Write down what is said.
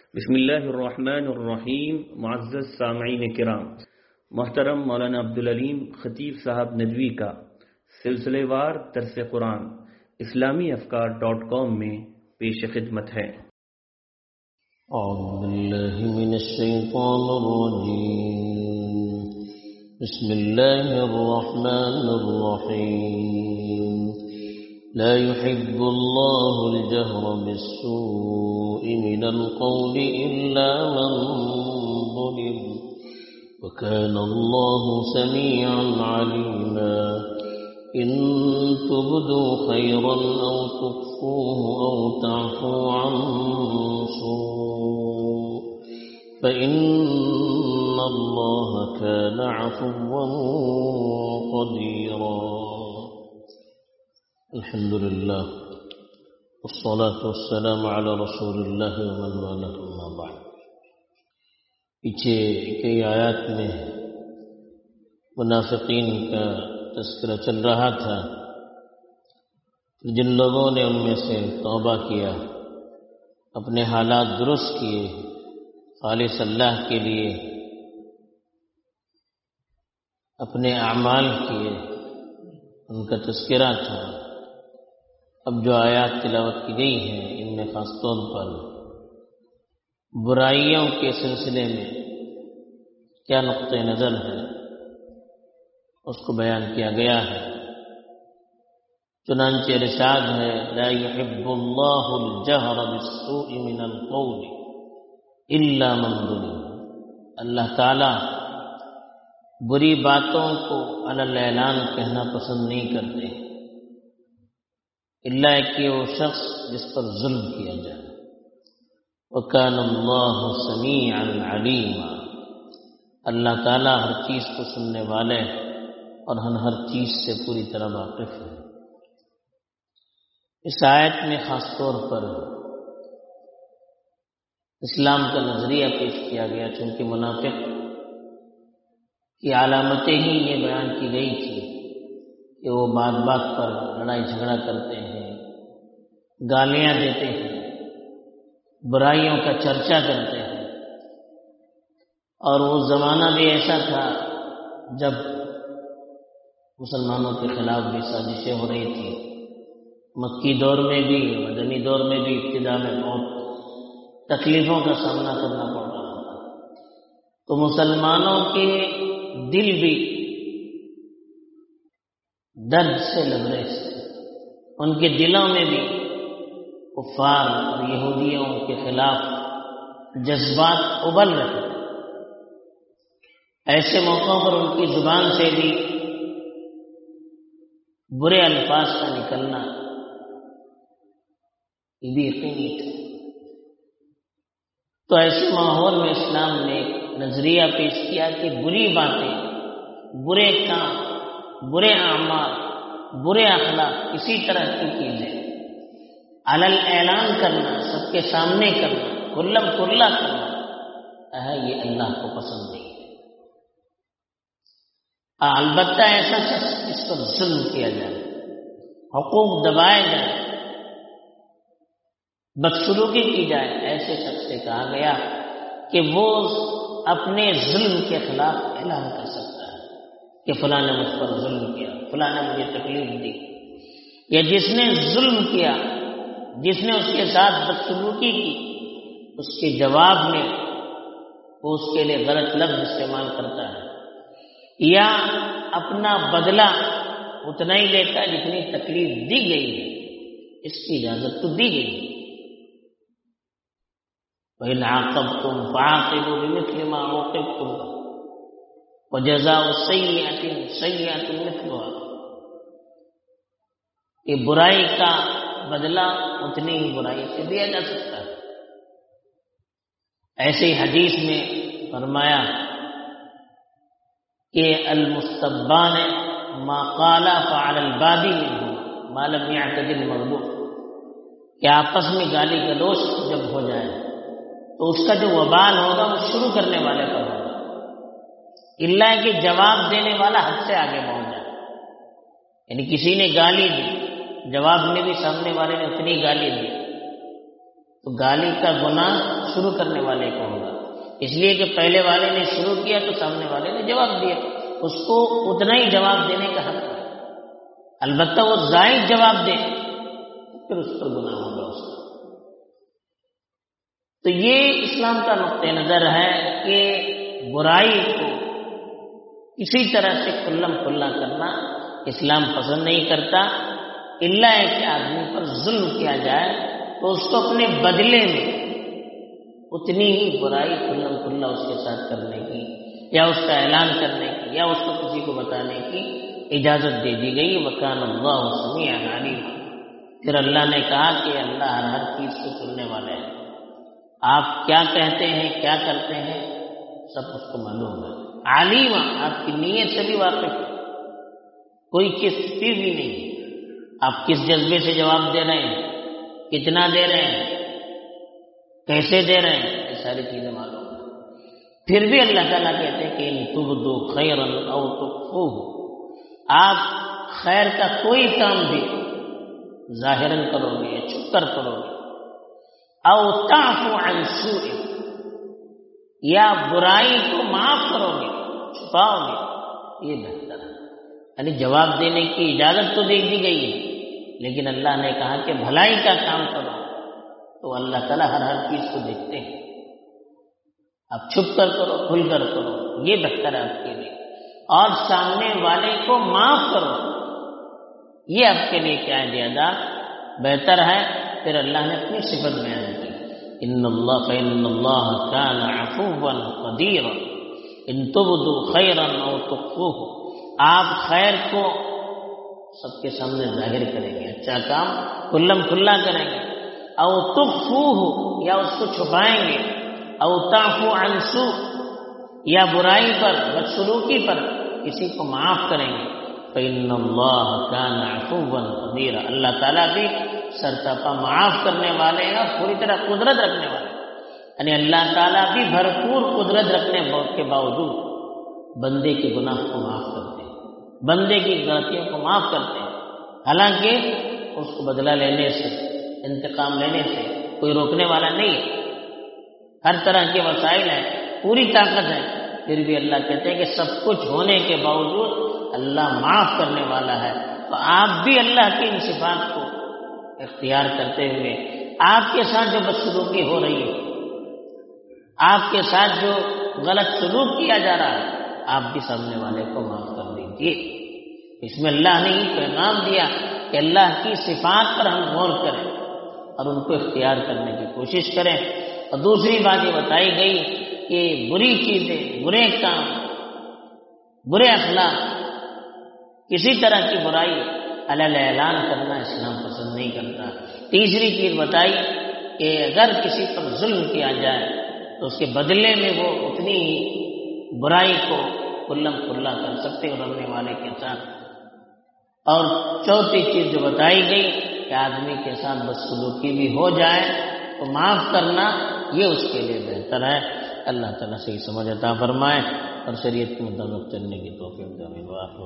بسم اللہ الرحمن الرحیم. معزز سامعین کرام، محترم مولانا عبدالعلیم خطیب صاحب ندوی کا سلسلے وار درس قرآن اسلامیافکار.com میں پیش خدمت ہے. اعوذ باللہ من الشیطان الرجیم. بسم اللہ الرحمن الرحیم. لا يحب الله الجهر بالسوء من القول إلا من ظلم وكان الله سميعا عليما. إن تبدوا خيرا أو تخفوه أو تعفوا عن سوء فإن الله كان عفوا قديرا. الحمد لله والصلاة والسلام على رسول الله ومن والاه أما بعد. پیچھے کئی آیات میں منافقین کا تذکرہ چل رہا تھا. جن لوگوں نے ان میں سے توبہ کیا، اپنے حالات درست کیے، خالص اللہ کے لیے اپنے اعمال کیے، ان کا تذکرہ تھا. اب جو آیات تلاوت کی گئی ہیں ان میں خاص طور پر برائیوں کے سلسلے میں کیا نقطہ نظر ہے اس کو بیان کیا گیا ہے. چنانچہ ارشاد ہے: لا يحب الله الجهر بالسوء من القول الا من ظلم. اللہ تعالی بری باتوں کو علی الاعلان کہنا پسند نہیں کرتے الا کہ وہ شخص جس پر ظلم کیا جائے. وَكَانَ اللَّهُ سَمِيعًا عَلِيمًا. اللہ تعالیٰ ہر چیز کو سننے والے اور ہر چیز سے پوری طرح واقف ہے. اس آیت میں خاص طور پر اسلام کا نظریہ پیش کیا گیا، چونکہ منافق کی علامتیں ہی یہ بیان کی گئی تھی کہ وہ بات بات پر لڑائی جھگڑا کرتے ہیں، گالیاں دیتے ہیں، برائیوں کا چرچا کرتے ہیں. اور وہ زمانہ بھی ایسا تھا جب مسلمانوں کے خلاف بھی سازشیں ہو رہی تھی. مکی دور میں بھی، مدنی دور میں بھی ابتدا میں بہت تکلیفوں کا سامنا کرنا پڑ رہا تھا. تو مسلمانوں کے دل بھی درد سے لبریز تھے. ان کے دلوں میں بھی کفار اور یہودیوں کے خلاف جذبات ابل رہے تھے. ایسے موقعوں پر ان کی زبان سے بھی برے الفاظ کا نکلنا یہ بھی یقینی تھا. تو ایسے ماحول میں اسلام نے ایک نظریہ پیش کیا کہ بری باتیں، برے کام، برے اعمال، برے اخلاق، کسی طرح کی چیزیں علل اعلان کرنا، سب کے سامنے کرنا، کھلم کھلا کرنا یہ اللہ کو پسند نہیں ہے. البتہ ایسا شخص جس پر ظلم کیا جائے، حقوق دبائے جائے، بدسلوکی کی جائے، ایسے شخص سے کہا گیا کہ وہ اپنے ظلم کے خلاف اعلان کر سکتا ہے کہ فلاں نے مجھ پر ظلم کیا، فلاں نے مجھے تکلیف دی. یا جس نے ظلم کیا، جس نے اس کے ساتھ بدسلوکی کی، اس کے جواب میں وہ اس کے لیے غلط لفظ استعمال کرتا ہے یا اپنا بدلہ اتنا ہی لیتا ہے جتنی تکلیف دی گئی ہے، اس کی اجازت تو دی گئی ہے. وَإِنْ عَاقَبْتُمْ فَعَاقِبُوا بِمِثْلِ مَا عُوقِبْتُمْ وَجَزَاءُ سَيِّئَةٍ سَيِّئَةٌ مِثْلُهَا. کہ برائی کا بدلہ اتنی ہی برائی سے دیا جا سکتا ہے. ایسے ہی حدیث میں فرمایا کہ المستبان ما قال فعلى البادی منه ما لم يعتد المغضوب. کہ آپس میں گالی گلوچ جب ہو جائے تو اس کا جو وبال ہوگا وہ شروع کرنے والے پر ہوگا، الا کہ جواب دینے والا حد سے آگے پہنچ جائے. یعنی کسی نے گالی دی، جواب میں بھی سامنے والے نے اتنی گالی دی تو گالی کا گناہ شروع کرنے والے کو ہوگا، اس لیے کہ پہلے والے نے شروع کیا تو سامنے والے نے جواب دیا، اس کو اتنا ہی جواب دینے کا حق ہے، البتہ وہ زائد جواب دے پھر اس پر گناہ ہوگا اس کا۔ تو یہ اسلام کا نقطہ نظر ہے کہ برائی کو کسی طرح سے کھلم کھلا کرنا اسلام پسند نہیں کرتا، الا ہے کہ آدمی پر ظلم کیا جائے تو اس کو اپنے بدلے میں اتنی ہی برائی کھلم کھلا اس کے ساتھ کرنے کی یا اس کا اعلان کرنے کی یا اس کو کسی کو بتانے کی اجازت دے دی گئی۔ وکان اللہ سمیعا علیما، پھر اللہ نے کہا کہ اللہ ہر چیز کو سننے والا ہے، آپ کیا کہتے ہیں کیا کرتے ہیں سب اس کو معلوم ہے، علیما آپ کی نیت سے بھی واقف ہے، کوئی چیز بھی نہیں، آپ کس جذبے سے جواب دے رہے ہیں، کتنا دے رہے ہیں، کیسے دے رہے ہیں، یہ ساری چیزیں معلوم ہیں۔ پھر بھی اللہ تعالیٰ کہتے ہیں کہ ان تبدوا خیرا او تخفوہ، آپ خیر کا کوئی کام بھی ظاہراً کرو گے یا چھپ کر کرو گے، او تعفو عن سوء، یا برائی کو معاف کرو گے چھپاؤ گے، یہ بہتر ہے۔ یعنی جواب دینے کی اجازت تو دے دی گئی ہے، لیکن اللہ نے کہا کہ بھلائی کا کام کرو، تو اللہ تعالیٰ ہر چیز کو دیکھتے ہیں، آپ چھپ کر کرو کھل کر کرو، یہ بہتر ہے آپ کے لیے، اور سامنے والے کو معاف کرو، یہ آپ کے لیے کیا ہے زیادہ بہتر ہے۔ پھر اللہ نے اپنی صفت بیان کی، ان اللہ فإن اللہ کان عفوا قدیرا ان تبدوا خیرا او تخفوہ، آپ خیر کو سب کے سامنے ظاہر کریں گے، اچھا کام کھلم کھلا کریں گے، او تخفوہ یا اس کو چھپائیں گے، او تعفو عن سوء یا برائی پر بدسلوکی پر کسی کو معاف کریں گے، فإن اللہ کان عفوا قدیرا، اللہ تعالیٰ بھی سرتاپا معاف کرنے والے ہیں اور پوری طرح قدرت رکھنے والے ہیں، یعنی اللہ تعالیٰ بھی بھرپور قدرت رکھنے کے باوجود بندے کے گناہ کو معاف کرتے ہیں، بندے کی غلطیوں کو معاف کرتے ہیں، حالانکہ اس کو بدلہ لینے سے انتقام لینے سے کوئی روکنے والا نہیں ہے، ہر طرح کے وسائل ہیں، پوری طاقت ہے، پھر بھی اللہ کہتے ہیں کہ سب کچھ ہونے کے باوجود اللہ معاف کرنے والا ہے۔ تو آپ بھی اللہ کی ان صفات کو اختیار کرتے ہوئے آپ کے ساتھ جو بدسلوکی ہو رہی ہے، آپ کے ساتھ جو غلط سلوک کیا جا رہا ہے، آپ بھی سامنے والے کو معاف کر دیجیے۔ اس میں اللہ نے یہ پیغام دیا کہ اللہ کی صفات پر ہم غور کریں اور ان کو اختیار کرنے کی کوشش کریں۔ اور دوسری بات یہ بتائی گئی کہ بری چیزیں، برے کام، برے اخلاق، کسی طرح کی برائی علل اعلان کرنا اسلام پسند نہیں کرتا۔ تیسری چیز بتائی کہ اگر کسی پر ظلم کیا جائے تو اس کے بدلے میں وہ اتنی ہی برائی کو کھلم کھلا کر سکتے اور رہنے والے کے ساتھ۔ اور چوتھی چیز جو بتائی گئی کہ آدمی کے ساتھ بدسلوکی بھی ہو جائے تو معاف کرنا یہ اس کے لیے بہتر ہے۔ اللہ تعالیٰ سے ہی سمجھ عطا فرمائے اور شریعت کے مطابق چلنے کی توفیق دے۔